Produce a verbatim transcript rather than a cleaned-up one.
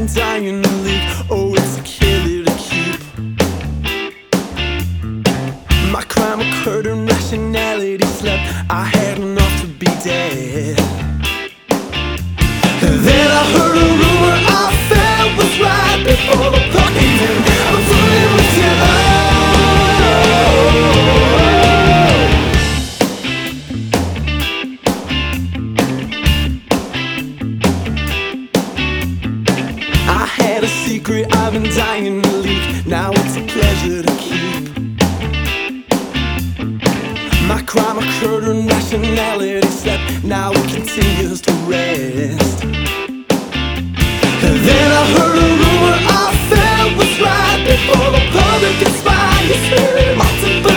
been dying to leave. Oh, it's a killer to keep. My crime occurred and rationality slept. I had enough to be dead. Then I heard a rumor I felt was right before the clock came in. I'm fooling with you. I had a secret I've been dying to leak. Now it's a pleasure to keep. My crime occurred and rationality slept. Now it continues to rest. Then I heard a rumor I felt was right before the public conspired. You said multiple